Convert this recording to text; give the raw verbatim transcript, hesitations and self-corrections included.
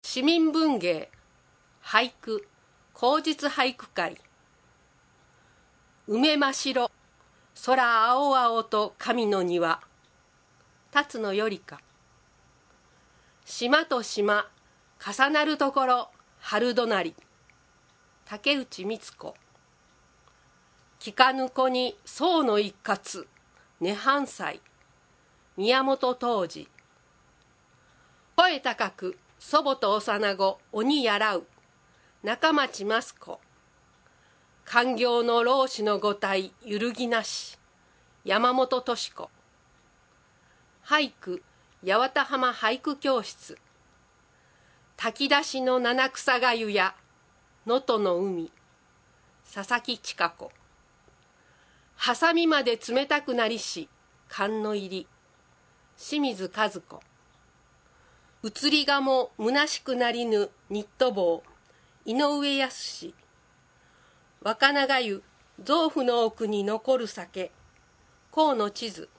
市民文芸俳句口実俳句会。梅真白空青々と神の庭。辰野よりか。島と島重なるところ春隣。竹内光子。聞かぬ子に宋の一括涅槃斎。宮本東司。声高く祖母と幼子鬼やらう中町益子。官業の老子の五体揺るぎなし山本敏子。俳句八幡浜俳句教室。炊き出しの七草がゆや能登の海佐々木千佳子。はさみまで冷たくなりし寒の入り清水和子。移りがも虚しくなりぬニット帽井上康。若長湯臓腑の奥に残る酒河野地図。